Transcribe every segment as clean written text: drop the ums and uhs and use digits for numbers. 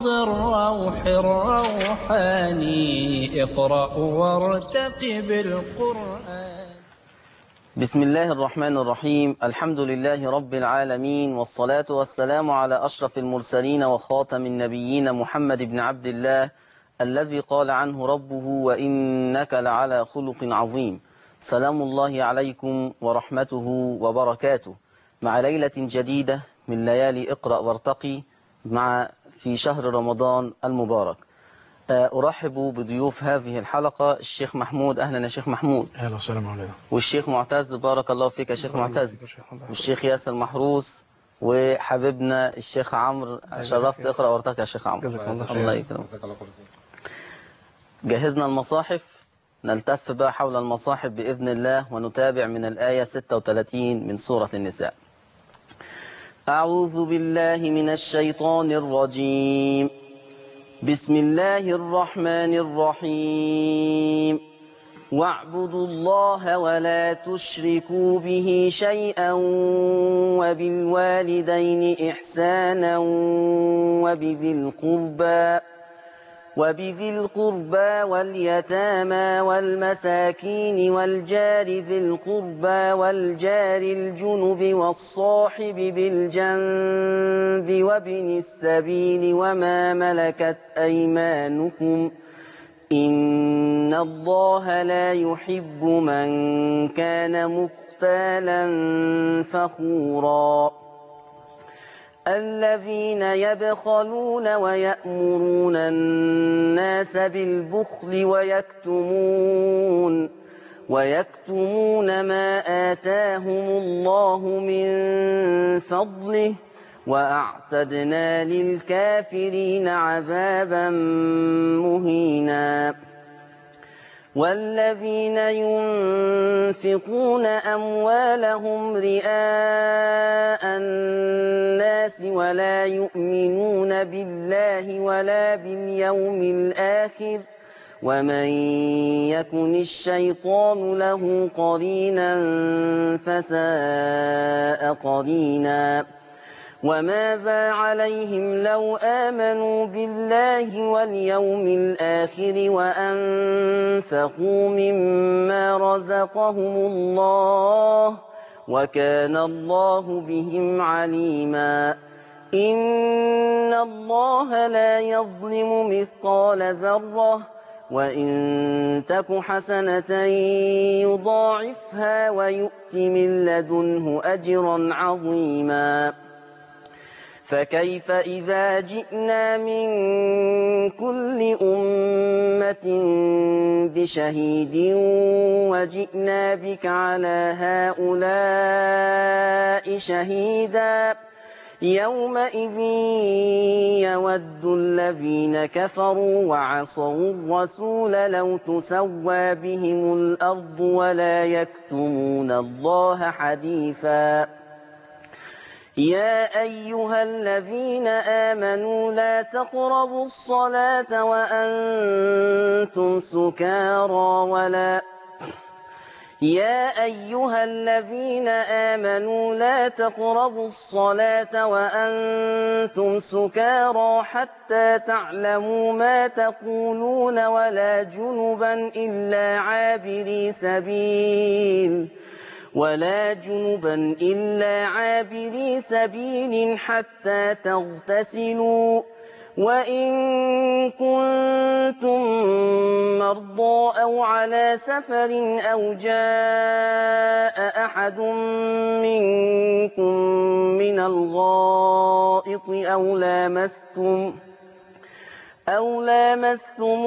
الروح الروحاني اقرأ وارتقب القرآن. بسم الله الرحمن الرحيم. الحمد لله رب العالمين، والصلاة والسلام على أشرف المرسلين وخاتم النبيين محمد بن عبد الله الذي قال عنه ربه وإنك لعلى خلق عظيم. سلام الله عليكم ورحمته وبركاته مع ليلة جديدة من ليالي اقرأ وارتقي في شهر رمضان المبارك. أرحب بضيوف هذه الحلقة الشيخ محمود. أهلا يا شيخ محمود. أهلا وسهلا عليكم. والشيخ معتز، بارك الله فيك يا شيخ معتز. والشيخ ياسر محروس، وحبيبنا الشيخ عمرو. شرفت اقرأ وارتقي يا شيخ عمرو. الله يكرمك. جهزنا المصاحف، نلتف بقى حول المصاحف بإذن الله ونتابع من الآية 36 من سورة النساء. أعوذ بالله من الشيطان الرجيم. بسم الله الرحمن الرحيم. واعبدوا الله ولا تشركوا به شيئا وبالوالدين إحسانا وبذي القربى واليتامى والمساكين والجار ذي القربى والجار الجنب والصاحب بالجنب وابن السبيل وما ملكت أيمانكم إن الله لا يحب من كان مختالا فخورا. الذين يبخلون ويأمرون الناس بالبخل ويكتمون ما آتاهم الله من فضله وأعتدنا للكافرين عذابا مهينا. والذين ينفقون أموالهم رئاء الناس ولا يؤمنون بالله ولا باليوم الآخر ومن يكن الشيطان له قرينا فساء قرينا. وماذا عليهم لو آمنوا بالله واليوم الآخر وأنفقوا مما رزقهم الله وكان الله بهم عليما. إن الله لا يظلم مثقال ذرة وإن تك حسنة يضاعفها ويؤت من لدنه أجرا عظيما. فكيف إذا جئنا من كل أمة بشهيد وجئنا بك على هؤلاء شهيدا يومئذ يود الذين كفروا وعصوا الرسول لو تسوى بهم الأرض ولا يكتمون الله حديثا. يا أيها الذين آمنوا لا تقربوا الصلاة وأنتم سكارى حتى تعلموا ما تقولون ولا جنبا إلا عابري سبيل حتى تغتسلوا وإن كنتم مرضى أو على سفر أو جاء أحد منكم من الغائط أو لامستم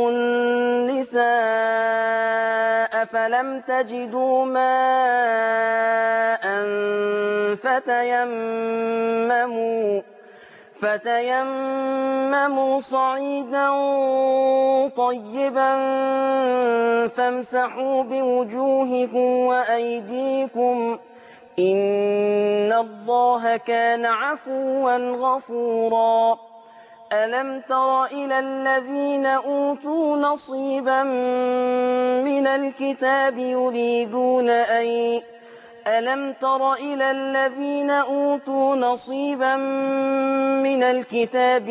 النساء فلم تجدوا ماء فتيمموا صعيدا طيبا فامسحوا بوجوهكم وأيديكم إن الله كان عفوا غفورا. ألم تر إلى الذين أوتوا نصيبا من الكتاب يريدون ألم تر إلى الذين أوتوا نصيبا من الكتاب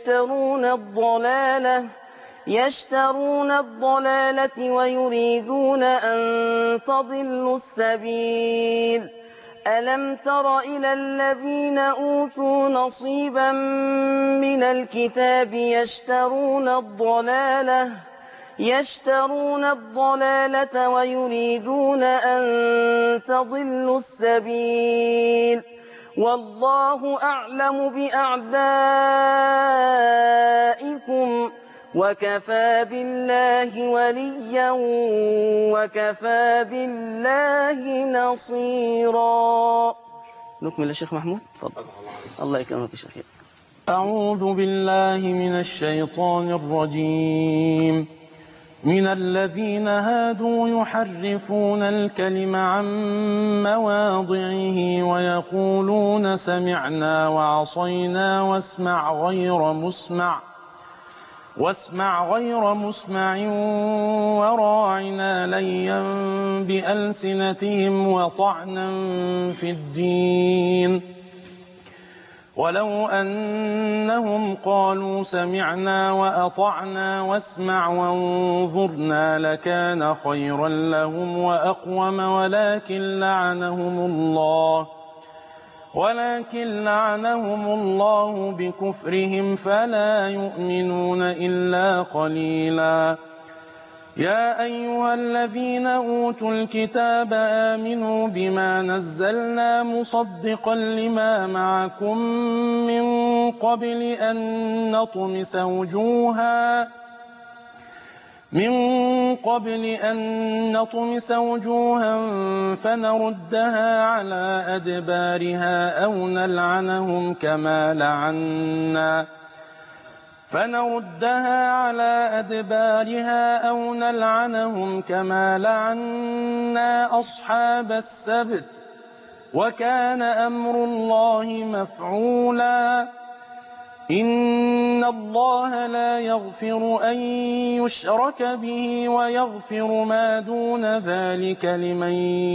يشترون الضلالة ويريدون أن تضلوا السبيل ألم تر إلى الذين أوتوا نصيبا من الكتاب يشترون الضلالة ويريدون أن تضلوا السبيل والله أعلم بأعدائكم وكفى بالله وليا وكفى بالله نصيرا. نكمل يا شيخ محمود. تفضل. الله يكرمك يا شيخ. أعوذ بالله من الشيطان الرجيم. من الذين هادوا يحرفون الكلم عن مواضعه ويقولون سمعنا وعصينا واسمع غير مسمع وراعنا ليا بألسنتهم وطعنا في الدين ولو أنهم قالوا سمعنا وأطعنا واسمع وانظرنا لكان خيرا لهم وأقوم ولكن لعنهم الله بكفرهم فلا يؤمنون إلا قليلا. يا أيها الذين أوتوا الكتاب آمنوا بما نزلنا مصدقا لما معكم من قبل أن نطمس وجوها فنردها على أدبارها أو نلعنهم كما لعنا أصحاب السبت وكان أمر الله مفعولا. إن الله لا يغفر أن يشرك به ويغفر ما دون ذلك لمن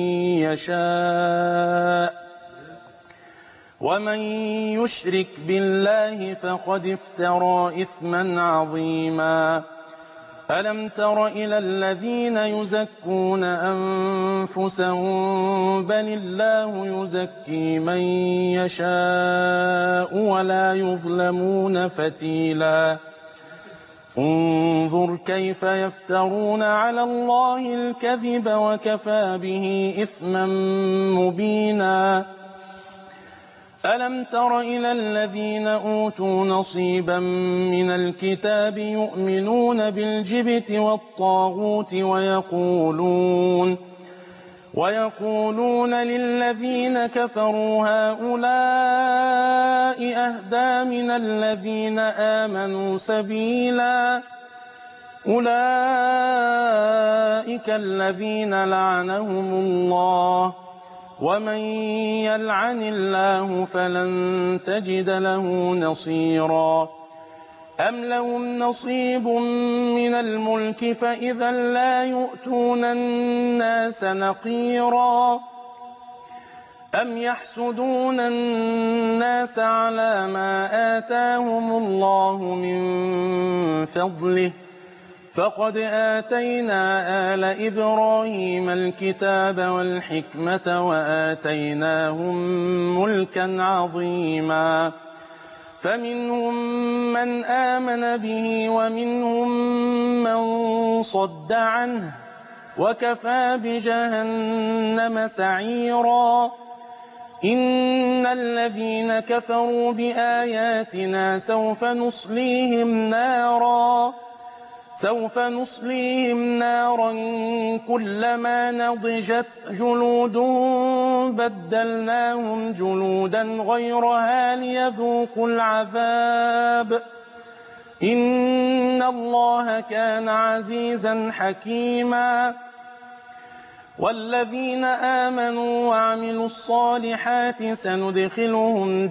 يشاء ومن يشرك بالله فقد افترى إثما عظيما. ألم تر إلى الذين يزكون أنفسهم بل الله يزكي من يشاء ولا يظلمون فتيلا. انظر كيف يفترون على الله الكذب وكفى به إثما مبينا. ألم تر إلى الذين أوتوا نصيبا من الكتاب يؤمنون بالجبت والطاغوت ويقولون للذين كفروا هؤلاء أهدى من الذين آمنوا سبيلا. أولئك الذين لعنهم الله ومن يلعن الله فلن تجد له نصيرا. أم لهم نصيب من الملك فإذا لا يؤتون الناس نقيرا. أم يحسدون الناس على ما آتاهم الله من فضله فقد آتينا آل إبراهيم الكتاب والحكمة وآتيناهم ملكا عظيما. فمنهم من آمن به ومنهم من صد عنه وكفى بجهنم سعيرا. إن الذين كفروا بآياتنا سوف نصليهم نارا كلما نضجت جلودهم بدلناهم جلودا غيرها ليذوقوا العذاب إن الله كان عزيزا حكيما. والذين آمنوا وعملوا الصالحات سندخلهم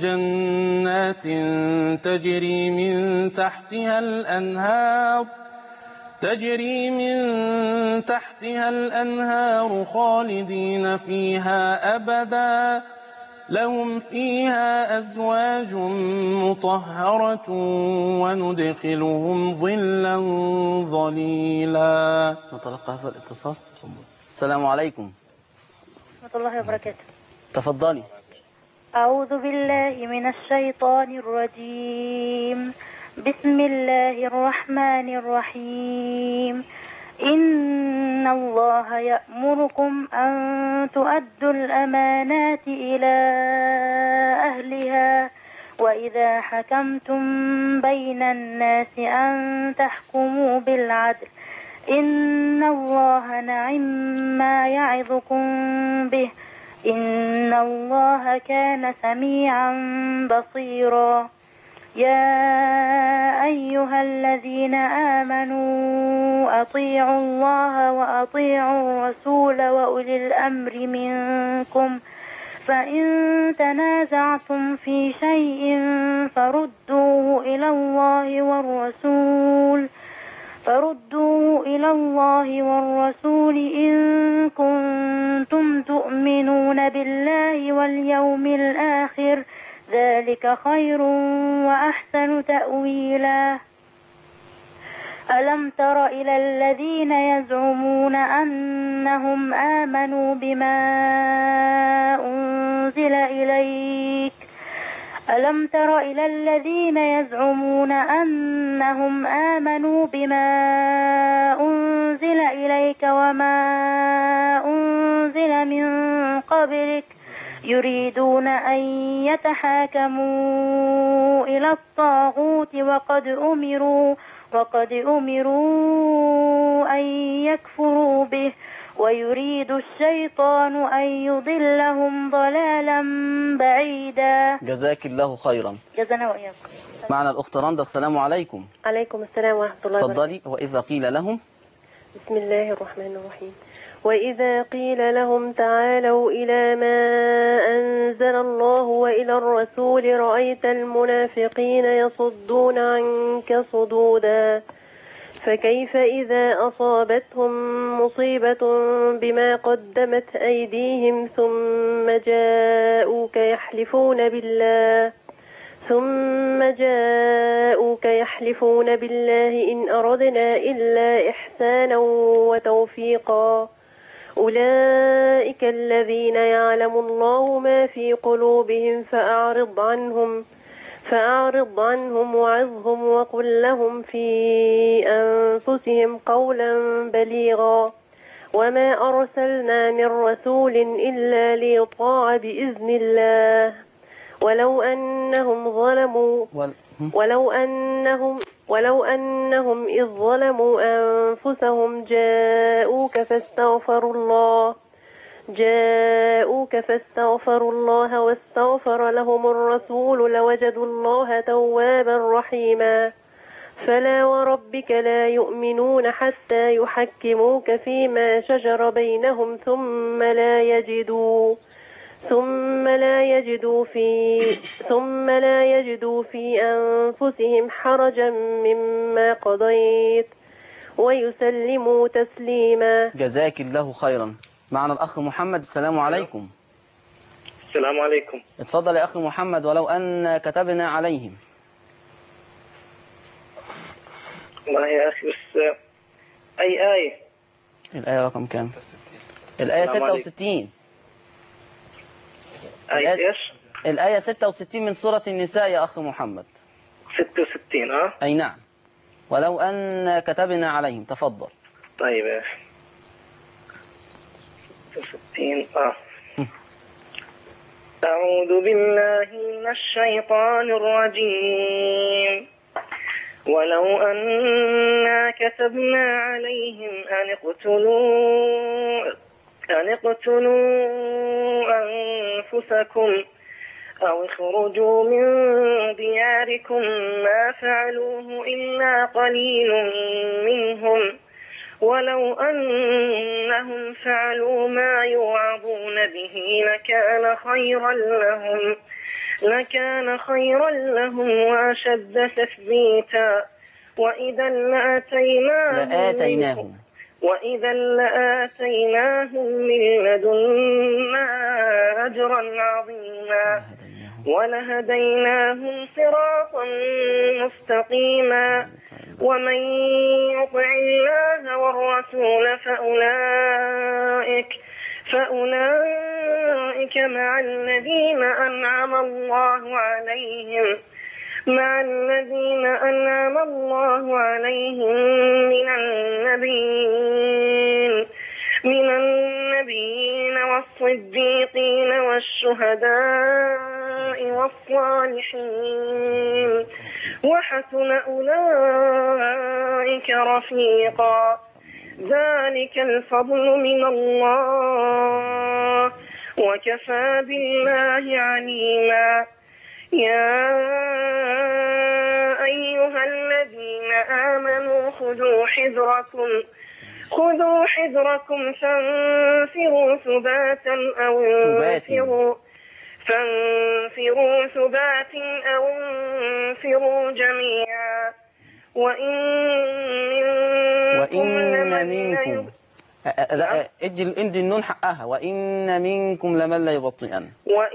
جنات تجري من تحتها الأنهار تجري من تحتها الأنهار خالدين فيها أبدا لهم فيها أزواج مطهرة وندخلهم ظلا ظليلا. نتلقى هذا الاتصال. السلام عليكم. ورحمة الله وبركاته. تفضلي. أعوذ بالله من الشيطان الرجيم. بسم الله الرحمن الرحيم. إن الله يأمركم أن تؤدوا الأمانات إلى أهلها وإذا حكمتم بين الناس أن تحكموا بالعدل إن الله نعم ما يعظكم به إن الله كان سميعا بصيرا. يا أيها الذين آمنوا أطيعوا الله وأطيعوا الرسول وأولي الأمر منكم فإن تنازعتم في شيء فردوه إلى الله والرسول إن كنتم تؤمنون بالله واليوم الآخر ذلك خير وأحسن تأويلا. ألم تر إلى الذين يزعمون أنهم آمنوا بما أنزل إليك ألم تر إلى الذين يزعمون أنهم آمنوا بما أنزل إليك وما أنزل من قبلك يريدون أن يتحاكموا إلى الطاغوت وقد أمروا أن يكفروا به ويريد الشيطان أن يضلهم ضلالا بعيدا. جزاك الله خيرا. جزانا وإياكم. معنا الأخت رندا. السلام عليكم. عليكم السلام ورحمة الله وبركاته. تفضلي. وإذا قيل لهم بسم الله الرحمن الرحيم. وإذا قيل لهم تعالوا إلى ما أنزل الله وإلى الرسول رأيت المنافقين يصدون عنك صدودا فكيف إذا أصابتهم مصيبة بما قدمت أيديهم ثم جاءوك يحلفون بالله إن أردنا إلا إحسانا وتوفيقا أولئك الذين يعلم الله ما في قلوبهم فأعرض عنهم وعظهم وقل لهم في أنفسهم قولا بليغا وما أرسلنا من رسول إلا ليطاع بإذن الله ولو أنهم إذ ظلموا أنفسهم جاءوك فاستغفروا الله واستغفر لهم الرسول لوجدوا الله توابا رحيما فلا وربك لا يؤمنون حتى يحكموك فيما شجر بينهم ثم لا يجدوا في أنفسهم حرجا مما قضيت ويسلموا تسليما. جزاك الله خيرا. معنا الأخ محمد. السلام عليكم. السلام عليكم. اتفضل يا أخي محمد. ولو أن كتبنا عليهم. والله يا أخي بس أي آية؟ الآية رقم كام؟ الآية 66. آية إيش؟ الآية 66 من سورة النساء يا أخ محمد. 66 أي نعم. ولو أن كتبنا عليهم. تفضل. طيب يا أخي 66 أعوذ بالله من الشيطان الرجيم. ولو أنا كتبنا عليهم أن اقتلوا أنفسكم أو اخرجوا من دياركم ما فعلوه إلا قليل منهم ولو أنهم فعلوا ما يوعظون به لكان خيرا لهم وأشد تثبيتا وإذا لآتيناهم من لدنا أجرا عظيما ولهديناهم صراطا مستقيما ومن يطع الله والرسول فأولئك مع الذين أنعم الله عليهم من النبيين والصديقين والشهداء والصالحين وحسن أولئك رفيقا ذلك الفضل من الله وكفى بالله عليما يا أيها الذين آمنوا خذوا حذركم فانفروا ثبات أو انفروا جميعا وإن منكم ادي النون حقها وإن منكم لمن ليبطئن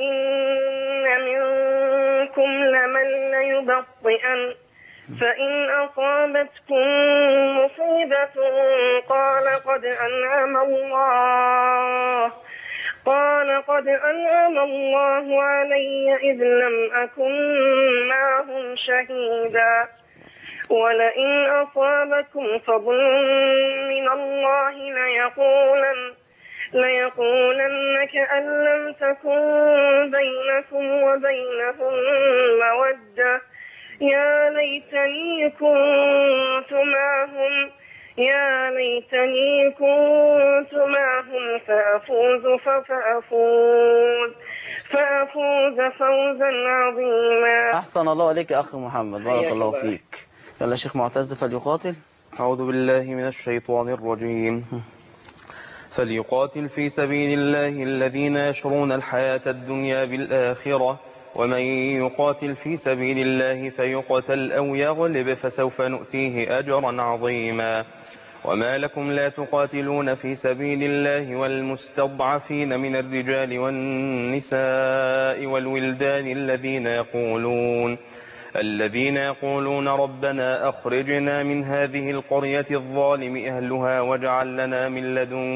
فإن أصابتكم مصيبة قال قد أنعم الله علي إذ لم أكن معهم شهيدا ولئن أصابكم فضل من الله ليقولن كأن لم تكن بينكم وبينهم مودة يا ليتني كنت معهم فأفوز فوزا عظيما. أحسن الله عليك يا أخ محمد، بارك الله فيك. يلا شيخ معتز فليقاتل. أعوذ بالله من الشيطان الرجيم. فليقاتل في سبيل الله الذين يشرون الحياة الدنيا بالآخرة ومن يقاتل في سبيل الله فيقتل أو يغلب فسوف نؤتيه أجرا عظيما. وما لكم لا تقاتلون في سبيل الله والمستضعفين من الرجال والنساء والولدان الذين يقولون ربنا أخرجنا من هذه القرية الظالم أهلها واجعل لنا من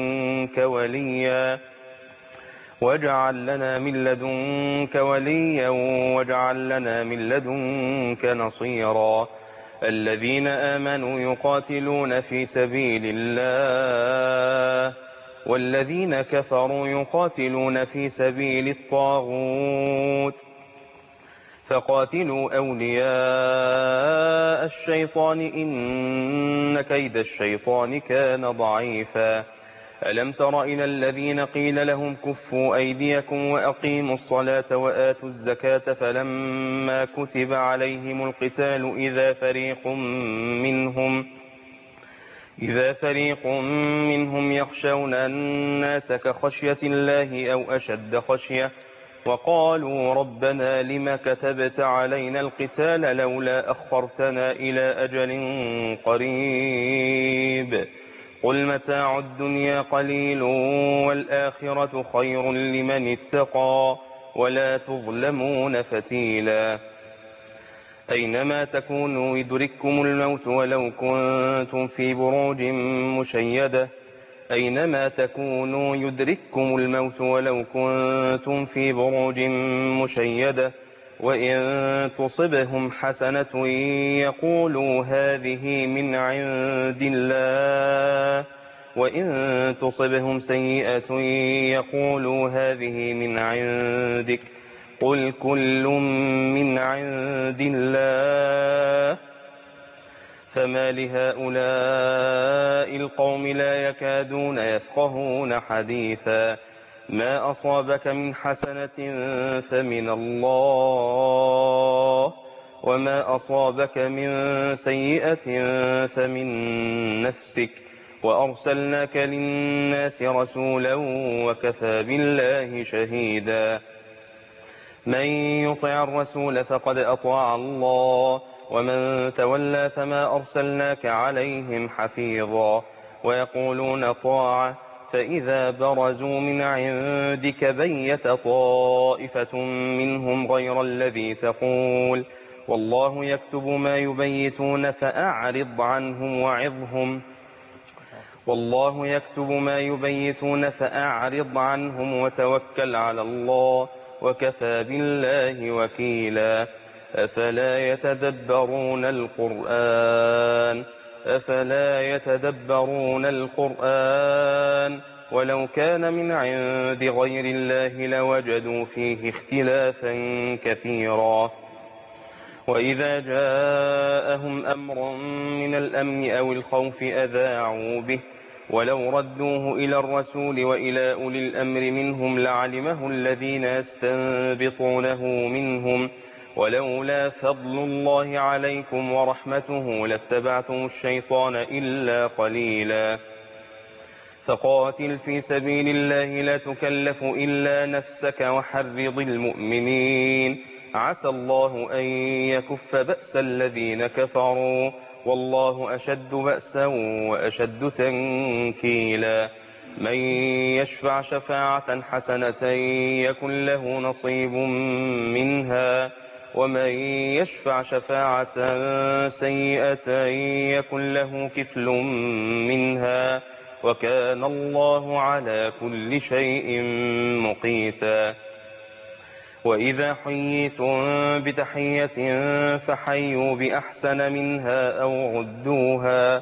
لدنك وليا واجعل لنا من لدنك نصيرا. الذين آمنوا يقاتلون في سبيل الله والذين كفروا يقاتلون في سبيل الطاغوت فقاتلوا أولياء الشيطان إن كيد الشيطان كان ضعيفا. ألم تر إلى الذين قيل لهم كفوا أيديكم وأقيموا الصلاة وآتوا الزكاة فلما كتب عليهم القتال إذا فريق منهم يخشون الناس كخشية الله أو أشد خشية وقالوا ربنا لم كتبت علينا القتال لولا أخرتنا إلى أجل قريب قل متاع الدنيا قليل والآخرة خير لمن اتقى ولا تظلمون فتيلا. أينما تكونوا يدرككم الموت ولو كنتم في بروج مشيدة وإن تصبهم حسنة يقولوا هذه من عند الله وإن تصبهم سيئة يقولوا هذه من عندك قل كل من عند الله فما لهؤلاء القوم لا يكادون يفقهون حديثا. ما أصابك من حسنة فمن الله وما أصابك من سيئة فمن نفسك وأرسلناك للناس رسولا وكفى بالله شهيدا. من يطع الرسول فقد أطاع الله ومن تولى فما أرسلناك عليهم حفيظا ويقولون طاعة فإذا برزوا من عندك بيت طائفة منهم غير الذي تقول والله يكتب ما يبيتون فأعرض عنهم وعظهم والله يكتب ما يبيتون فأعرض عنهم وتوكل على الله وكفى بالله وكيلا أفلا يتدبرون القرآن ولو كان من عند غير الله لوجدوا فيه اختلافا كثيرا وإذا جاءهم أمر من الأمن أو الخوف أذاعوا به ولو ردوه إلى الرسول وإلى أولي الأمر منهم لعلمه الذين يستنبطونه منهم ولولا فضل الله عليكم ورحمته لاتبعتم الشيطان إلا قليلا فقاتل في سبيل الله لا تكلف إلا نفسك وحرض المؤمنين عسى الله أن يكف بأس الذين كفروا والله أشد بأسا وأشد تنكيلا من يشفع شفاعة حسنة يكن له نصيب منها ومن يشفع شفاعة سيئة يكن له كفل منها وكان الله على كل شيء مقيتا وإذا حييتم بتحية فحيوا بأحسن منها أو ردوها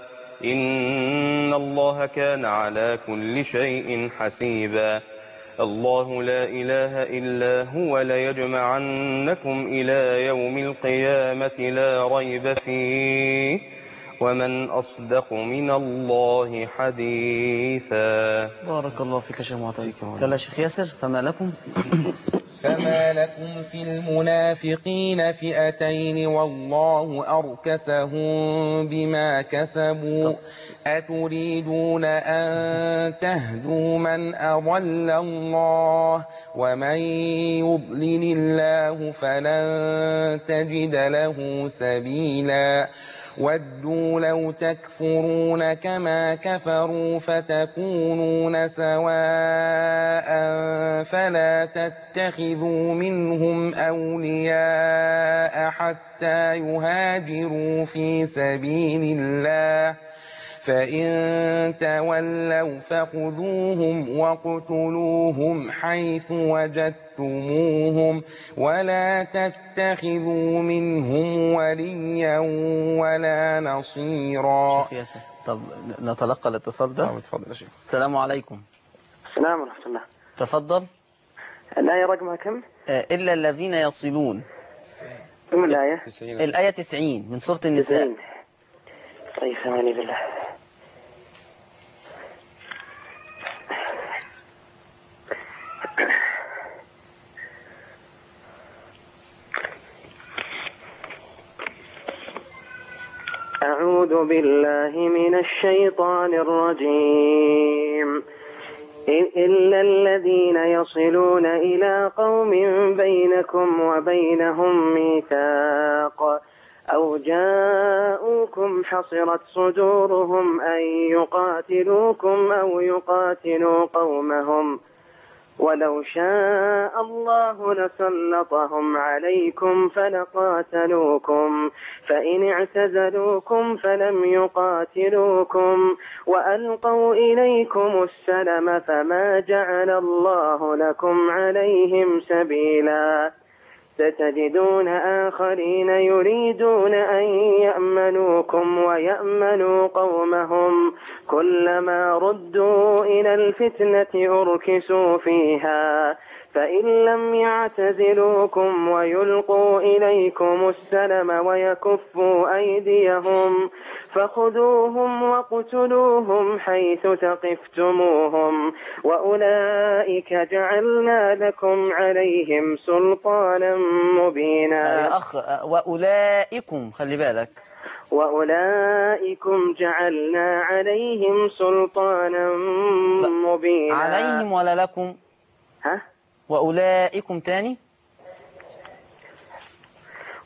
إن الله كان على كل شيء حسيبا الله لا إله إلا هو ليجمعنكم إلى يوم القيامة لا ريب فيه ومن أصدق من الله حديثا. بارك الله فيك يا شيخ معتز. يلا يا شيخ ياسر فما لكم فما لكم في المنافقين فئتين والله أركسهم بما كسبوا أتريدون أن تهدوا من أضل الله ومن يضلل الله فلن تجد له سبيلا ودوا لو تكفرون كما كفروا فتكونون سواء فلا تتخذوا منهم أولياء حتى يهاجروا في سبيل الله فإن تولوا فخذوهم واقتلوهم حيث وجدتموهم ولا تتخذوا منهم وليا ولا نصيرا. شيخ ياسر طب نتلقى الاتصال ده. اتفضل يا شيخ. السلام عليكم. السلام ورحمة الله. تفضل. الآية رقمها كم؟ إلا الذين يصلون. كم الآية؟ الآية 90 من سورة النساء. طيب ثماني بالله. أعوذ بالله من الشيطان الرجيم. إلا الذين يصلون إلى قوم بينكم وبينهم ميثاق أو جاءوكم حصرت صدورهم أن يقاتلوكم أو يقاتلوا قومهم ولو شاء الله لسلطهم عليكم فلقاتلوكم فإن اعتزلوكم فلم يقاتلوكم وألقوا إليكم السلم فما جعل الله لكم عليهم سبيلا ستجدون آخرين يريدون أن يأمنوكم ويأمنوا قومهم كلما ردوا إلى الفتنة أركسوا فيها فإن لم يعتزلوكم ويلقوا إليكم السلم ويكفوا أيديهم فخذوهم واقتلوهم حيث ثقفتموهم وأولئك جعلنا لكم عليهم سلطانا مبينا. يا أخ وأولئكم خلي بالك وأولئكم جعلنا عليهم سلطانا مبينا. عليهم ولا لكم؟ ها؟ وأولئكم تاني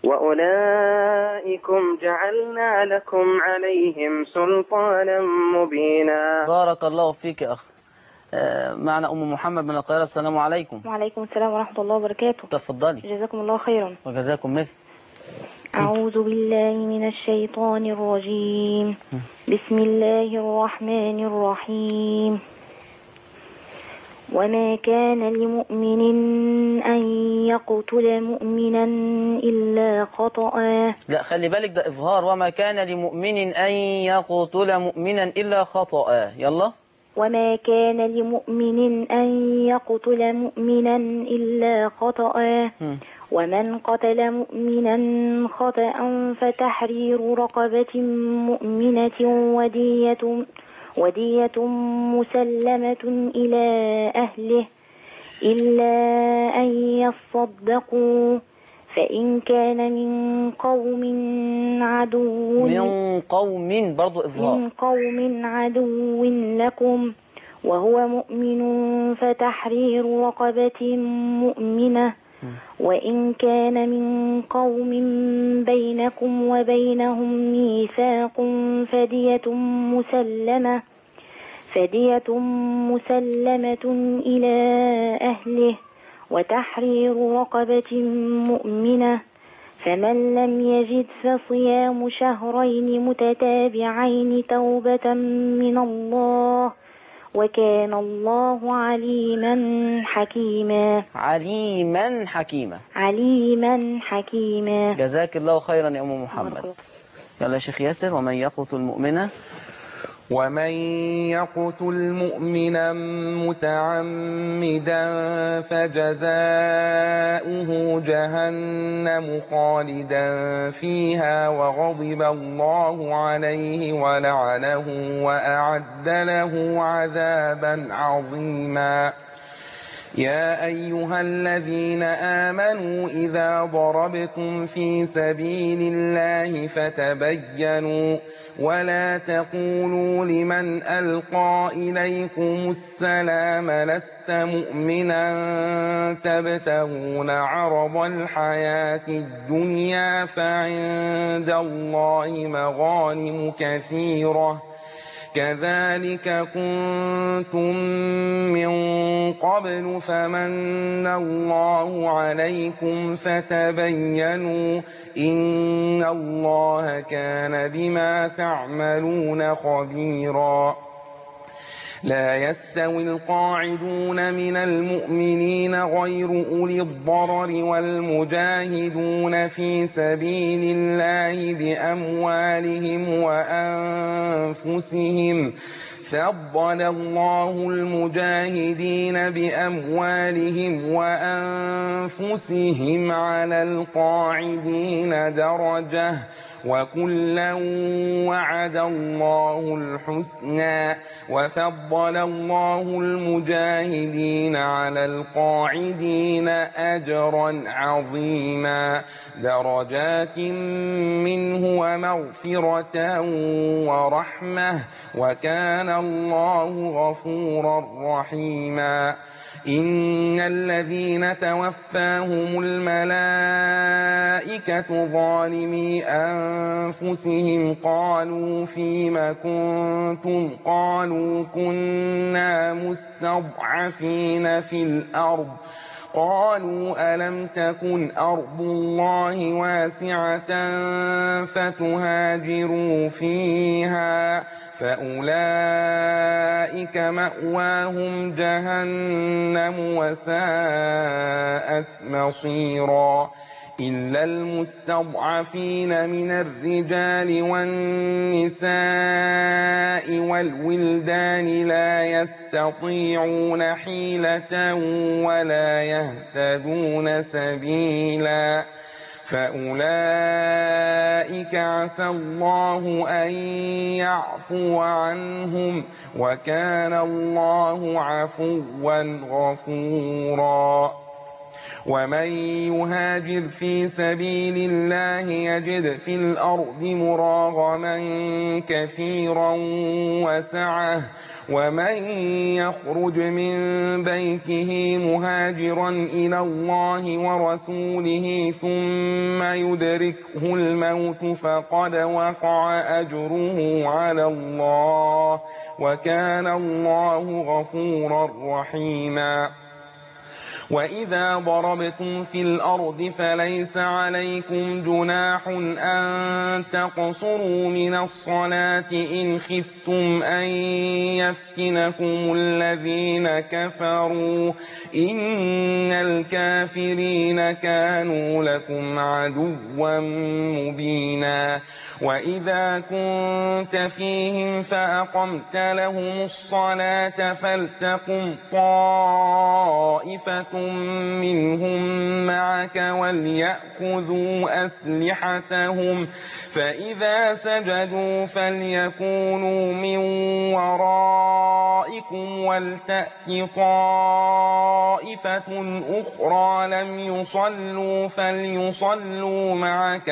وأولئكم جعلنا لكم عليهم سلطانا مبينا. بارك الله فيك يا أخ. معنا أم محمد من القاهرة. السلام عليكم. وعليكم السلام ورحمة الله وبركاته. تفضلي. جزاكم الله خيرا. وجزاكم مثل. أعوذ بالله من الشيطان الرجيم. بسم الله الرحمن الرحيم. وما كان لمؤمن أن يقتل مؤمنا إلا خطأ. لا خلي بالك ده إظهار. وما كان لمؤمن أن يقتل مؤمنا إلا خطأ. يلا. وما كان لمؤمن أن يقتل مؤمنا إلا خطأ. ومن قتل مؤمنا خطأ فتحرير رقبة مؤمنة ودية مسلمة إلى أهله إلا أن يصدقوا فإن كان من قوم عدو لكم وهو مؤمن فتحرير رقبة مؤمنة وإن كان من قوم بينكم وبينهم ميثاق فدية مسلمة إلى أهله وتحرير رقبة مؤمنة فمن لم يجد فصيام شهرين متتابعين توبة من الله وكان الله عليما حكيما. جزاك الله خيرا يا أم محمد. يلا يا شيخ ياسر. ومن يقتل مؤمنا متعمدا فجزاؤه جهنم خالدا فيها وغضب الله عليه ولعنه وأعد له عذابا عظيما. يا أيها الذين آمنوا إذا ضربتم في سبيل الله فتبينوا ولا تقولوا لمن ألقى إليكم السلام لست مؤمنا تبتغون عرض الحياة الدنيا فعند الله مغانم كثيرة كذلك كنتم من قبل فمن الله عليكم فتبينوا إن الله كان بما تعملون خبيرا. لا يستوي القاعدون من المؤمنين غير أولي الضرر والمجاهدون في سبيل الله بأموالهم وأنفسهم فضل الله المجاهدين بأموالهم وأنفسهم على القاعدين درجة وكلا وعد الله الحسنى وفضل الله المجاهدين على القاعدين أجرا عظيما درجات منه ومغفرة ورحمة وكان الله غفورا رحيما. إن الذين توفاهم الملائكة ظالمي أنفسهم قالوا فيم كنتم قالوا كنا مستضعفين في الأرض قالوا ألم تكن أرض الله واسعة فتهاجروا فيها فأولئك مأواهم جهنم وساءت مصيرا. إلا المستضعفين من الرجال والنساء والولدان لا يستطيعون حيلة ولا يهتدون سبيلا فأولئك عسى الله أن يعفو عنهم وكان الله عفوا غفورا. ومن يهاجر في سبيل الله يجد في الأرض مراغما كثيرا وسعة ومن يخرج من بيته مهاجرا إلى الله ورسوله ثم يدركه الموت فقد وقع أجره على الله وكان الله غفورا رحيما وإذا ضربتم في الأرض فليس عليكم جناح أن تقصروا من الصلاة إن خفتم أن يفتنكم الذين كفروا إن الكافرين كانوا لكم عدوا مبينا وإذا كنت فيهم فأقمت لهم الصلاة فلتقم طائفة منهم معك وليأخذوا أسلحتهم فإذا سجدوا فليكونوا من ورائكم ولتأت طائفة أخرى لم يصلوا فليصلوا معك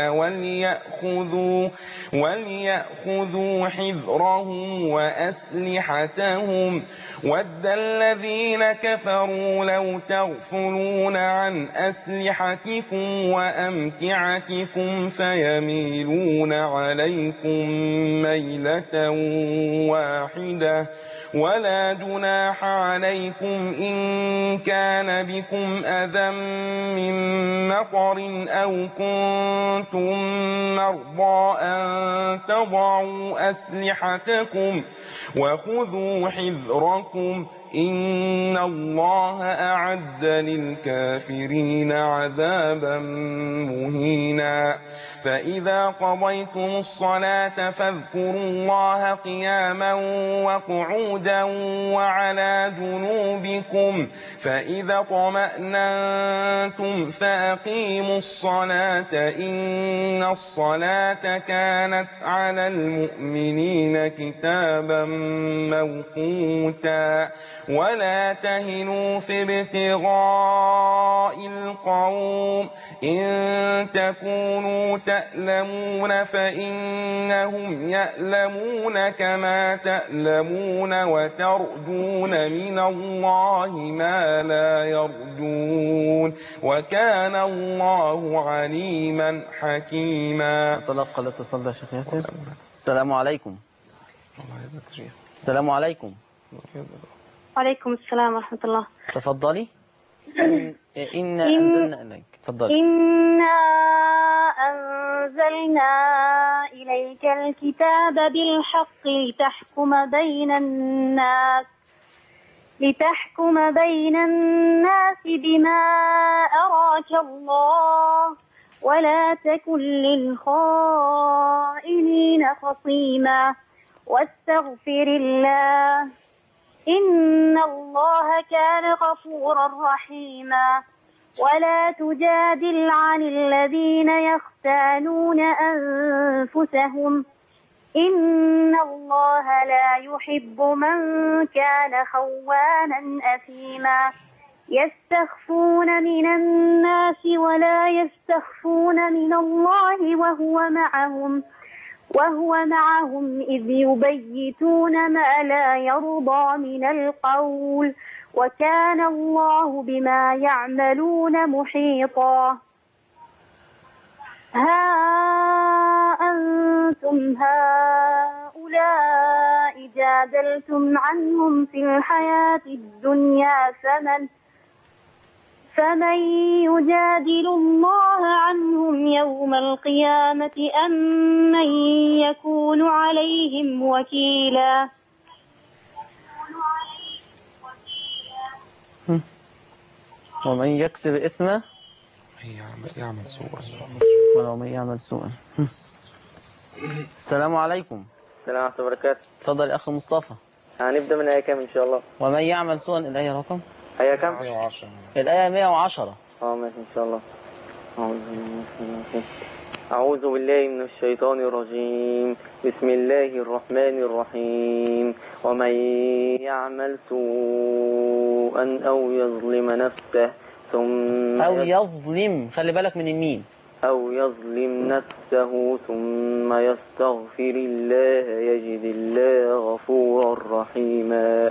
وليأخذوا حذرهم وأسلحتهم ود الذين كفروا لو تغفلون عن أسلحتكم وأمتعتكم فيميلون عليكم ميلة واحدة ولا جناح عليكم إن كان بكم أذى من مطر أو كنتم مرضى أن تضعوا أسلحتكم وخذوا حذركم إن الله أعد للكافرين عذابا مهينا فإذا قضيتم الصلاة فاذكروا الله قياما وقعودا وعلى جنوبكم فإذا طمأننتم فأقيموا الصلاة إن الصلاة كانت على المؤمنين كتابا موقوتا ولا تهنوا في ابتغاء القوم إن تكونوا تألمون فإنهم يألمون كما تألمون وترجون من الله ما لا يرجون وكان الله عليما حكيما. تلقى الاتصال ده شيخ ياسر. السلام عليكم. السلام عليكم. وعليكم السلام ورحمة الله. تفضلي. إنا أنزلنا إليك. تفضلي. إنا أنزلنا إليك الكتاب بالحق لتحكم بين الناس بما أراك الله ولا تكن للخائنين خصيما واستغفر الله إن الله كان غفورا رحيما ولا تجادل عن الذين يختانون أنفسهم إن الله لا يحب من كان خوانا أثيما يستخفون من الناس ولا يستخفون من الله وهو معهم إذ يبيتون ما لا يرضى من القول وكان الله بما يعملون محيطا ها أنتم هؤلاء جادلتم عنهم في الحياة الدنيا فمن يجادل الله عنهم يوم القيامة أم من يكون عليهم وكيلا. ومن يكسب إثما يعمل سوءا ومن يعمل سوءا. السلام عليكم. السلام ورحمة الله وبركاته. تفضل أخي مصطفى. هنبدأ من آية كام إن شاء الله؟ ومن يعمل سوءا. الآية رقم؟ آية كام؟ 110. الآية 110. ماشي إن شاء الله. أعوذ بالله من الشيطان الرجيم. بسم الله الرحمن الرحيم. ومن يعمل سوءا أو يظلم نفسه أو يظلم، خلي بالك من الميم. أو يظلم نفسه ثم يستغفر الله يجد الله غفورا رحيما.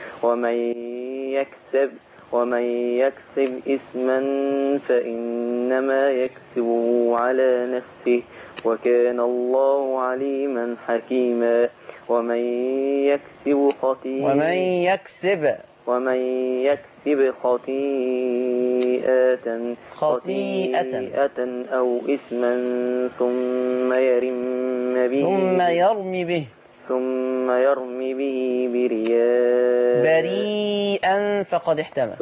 ومن يكسب إثما فإنما يكسبه على نفسه وكان الله عليما حكيما. ومن يكسب خطيئة أو إثما ثم يرمي به بريئا فقد احتمل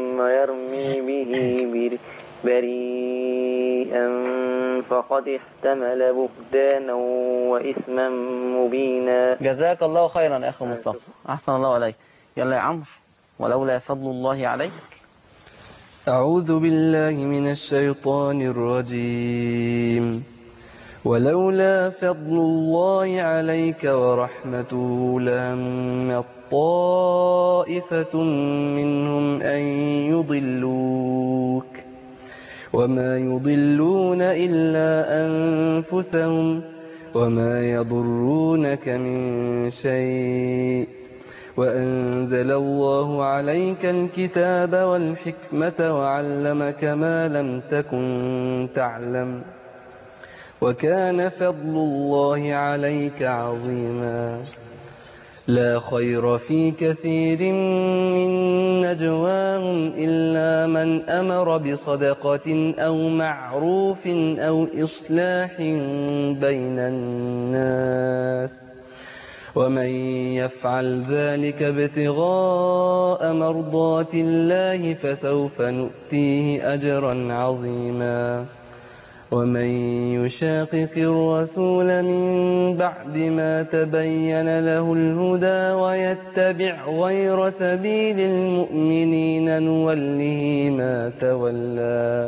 بهتانا وإثما مبينا. جزاك الله خيرا يا أخي مصطفى، أحسن الله عليك. يلا يا عمرو. ولولا فضل الله عليك. أعوذ بالله من الشيطان الرجيم. ولولا فضل الله عليك ورحمته لهم طائفة منهم أن يضلوك وما يضلون إلا أنفسهم وما يضرونك من شيء وأنزل الله عليك الكتاب والحكمة وعلمك ما لم تكن تعلم وكان فضل الله عليك عظيما. لا خير في كثير من نجواهم إلا من أمر بصدقة أو معروف أو إصلاح بين الناس ومن يفعل ذلك ابتغاء مرضات الله فسوف نؤتيه أجرا عظيما. ومن يشاقق الرسول من بعد ما تبين له الهدى ويتبع غير سبيل المؤمنين نوله ما تولى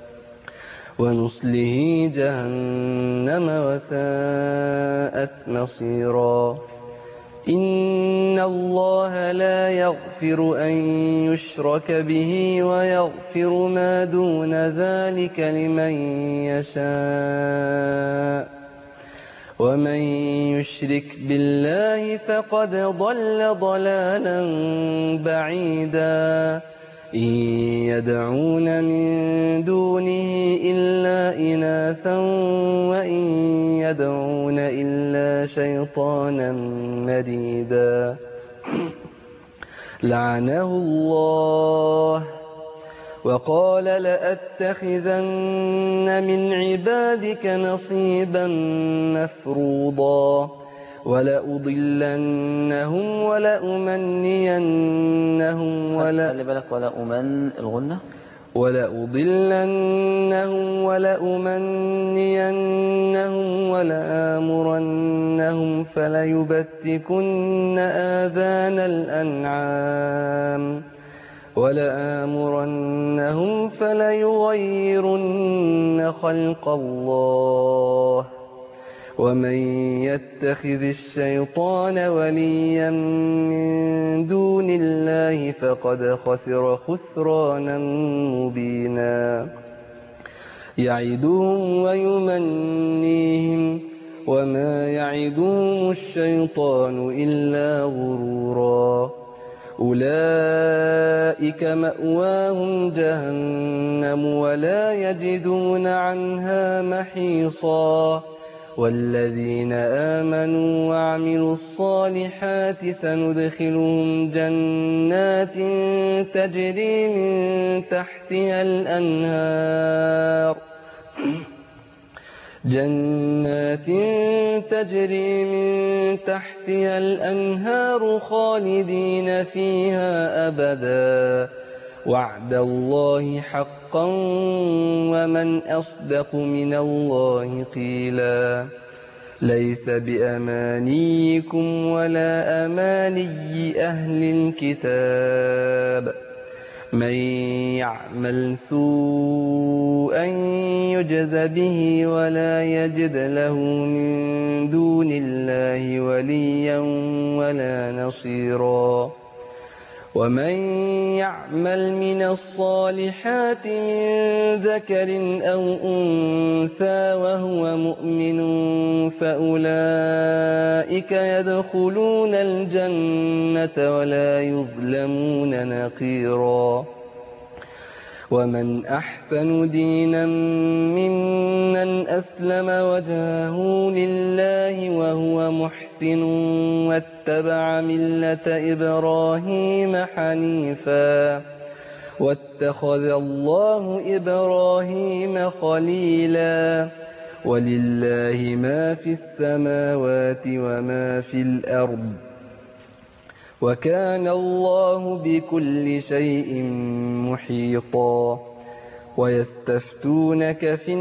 ونصله جهنم وساءت مصيرا. إن الله لا يغفر أن يشرك به ويغفر ما دون ذلك لمن يشاء ومن يشرك بالله فقد ضل ضلالا بعيدا. إن يدعون من دونه إلا إناثا وإن يدعون إلا شيطانا مريدا. لعنه الله وقال لأتخذن من عبادك نصيبا مفروضا ولأضلنهم ولأمنينهم خلي بالك الغنة ولأضلنهم ولأمنينهم ولآمرنهم فليبتكن آذان الأنعام ولآمرنهم فليغيرن خلق الله. ومن يتخذ الشيطان وليا من دون الله فقد خسر خسرانا مبينا. يعدهم ويمنيهم وما يعدهم الشيطان إلا غرورا. أولئك مأواهم جهنم ولا يجدون عنها محيصا. والذين آمنوا وعملوا الصالحات سندخلهم جنات تجري من تحتها الأنهار خالدين فيها أبدا. وعد الله حقا ومن أصدق من الله قيلا. ليس بأمانيكم ولا أماني أهل الكتاب. من يعمل سوءا يجز به ولا يجد له من دون الله وليا ولا نصيرا. ومن يعمل من الصالحات من ذكر أو أنثى وهو مؤمن فأولئك يدخلون الجنة ولا يظلمون نقيرا ومن أحسن دينا ممن أسلم وجهه لله وهو محسن واتبع ملة إبراهيم حنيفا واتخذ الله إبراهيم خليلا ولله ما في السماوات وما في الأرض وكان الله بكل شيء محيطا ويستفتونك في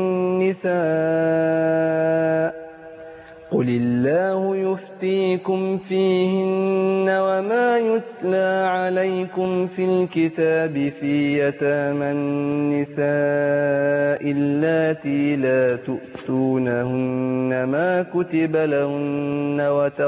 النساء قل الله يفتيكم فيهن وما يتلى عليكم في الكتاب في يتامى النساء اللاتي لا تؤتونهن ما كتب لهن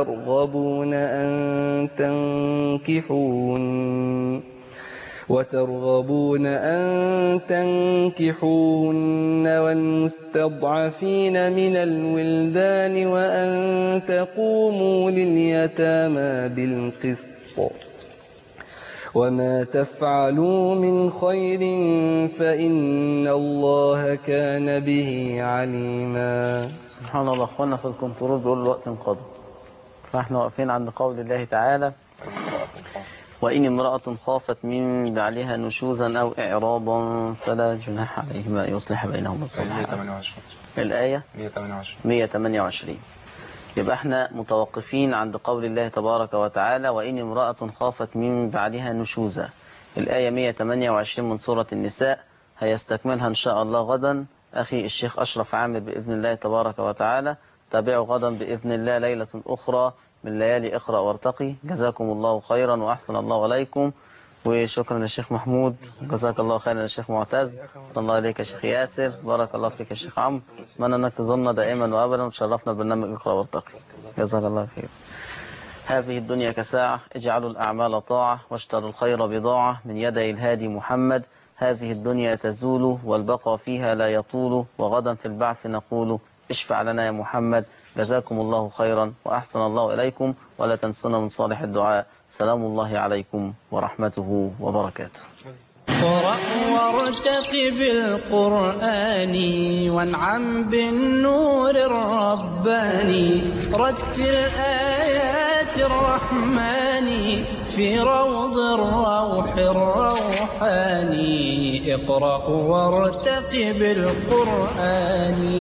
وترغبون أن تنكحوهن والمستضعفين من الولدان وأن تقوموا لليتامى بالقسط وما تفعلوا من خير فإن الله كان به عليما. سبحان الله. أخوانا في الكنترول بيقول الوقت انقضى، فاحنا واقفين عند قول الله تعالى: وإن امرأة خافت من بعلها نشوزا أو إعراضا فلا جناح عليهما أن يصلح بينهما صلحا. 128 الآية 128. يبقى احنا متوقفين عند قول الله تبارك وتعالى: وإن امرأة خافت من بعلها نشوزا. الآية 128 من سورة النساء، هيستكملها إن شاء الله غدا أخي الشيخ أشرف عامر بإذن الله تبارك وتعالى. تابعوا غدا بإذن الله ليلة أخرى من ليالي اقرأ وارتقي. جزاكم الله خيرا وأحسن الله عليكم، وشكرا للشيخ محمود، جزاك الله خيرا للشيخ معتز، صلى الله عليك يا شيخ ياسر، بارك الله فيك يا شيخ عمرو، أتمنى أنك تزورنا دائما وأبدا وتشرفنا برنامج اقرأ وارتقي. جزاك الله خير. هذه الدنيا كساعة، اجعلوا الأعمال طاعة واشتروا الخير بضاعة من يدي الهادي محمد. هذه الدنيا تزول والبقى فيها لا يطول، وغدا في البعث نقول اشفع لنا يا محمد. جزاكم الله خيرا وأحسن الله إليكم، ولا تنسونا من صالح الدعاء. سلام الله عليكم ورحمته وبركاته. اقرأ وارتقب القرآن وانعم بالنور الرباني، رتل آيات الرحمن في روض الروح الروحاني. اقرأ وارتقب القرآن.